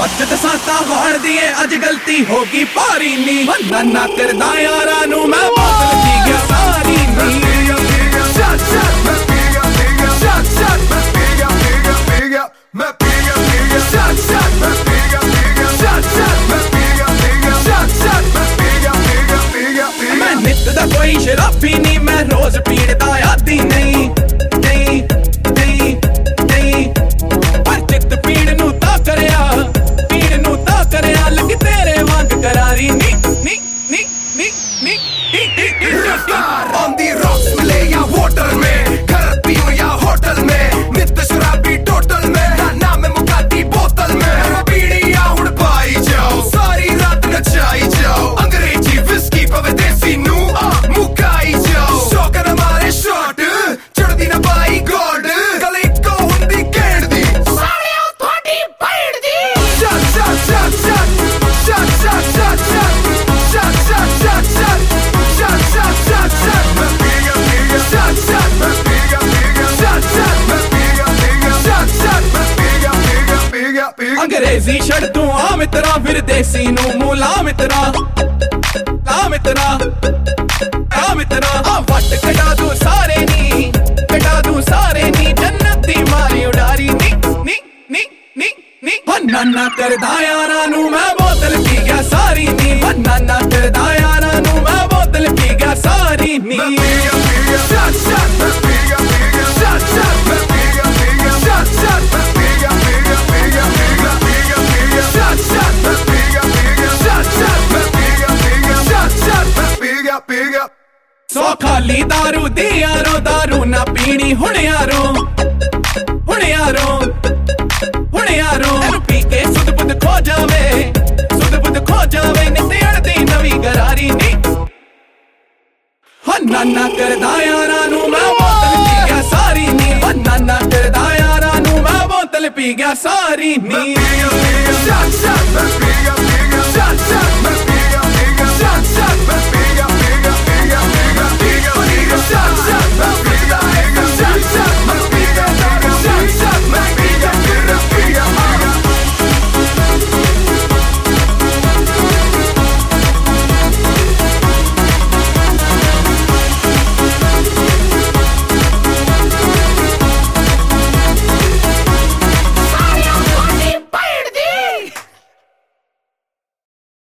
सच दसां तां होण दी अज गलती होगी भारी नी नाना करदा यारां नू मैं बोतल पी गया सारी नी शट शट मैं पी गया शट शट मैं पी गया मैं पी गया शट शट मैं पी गया शट शट मैं पी गया शट शट मैं पी गया मैं नित दा कोई शराबी नहीं मैं रोज पीड़दा आदी नहीं नहीं नहीं नहीं पर चित पीड़ नू ता करया लग तेरे वांग करारी नी नी नी नी नी ऑन दी रॉक्स मिले या वाटर में घर पियो या होटल में नित शराबी टोटल में ना मैं मुकाती बोतल में पीड़ी या हुड़ पाई जाओ सारी रात नचाई जाओ अंग्रेजी विस्की पवे देसी नू मुकाई जाओ शौकर हमारे शॉट चढ़दी ना पाई गोल्ड गले को हुंदी गेड़ दी सारे थोड़ी भैड़ दी shut shut shut shut shut shut shut shut shut shut shut shut shut shut shut shut मैं पी गया shut shut मैं पी गया shut shut मैं पी गया shut shut मैं पी गया अंग्रेजी छड़ तू आ मित्रा फिर देसी नू मूला मित्रा ला मित्रा आ वट कटा दू सारे नी जन्नत दी मारी उडारी नी नी नी नी नी नाना करदा यारां नू मैं बोतल पी गया सारी नी नाना करदा यारां नू मैं बोतल पी गया सारी नी शट शट मैं पी गया शट शट मैं पी गया शट शट मैं पी गया शट शट मैं पी गया शट शट मैं पी गया शट शट मैं पी गया सो खाली दारू दी यारो दारू ना पीनी हुण यारो पी के सुध बुध खो जावे नित अड़दी नवी गरारी नी नाना करदा यारां नू मैं बोतल पी गया सारी नी नाना करदा यारां नू मैं बोतल पी गया सारी नी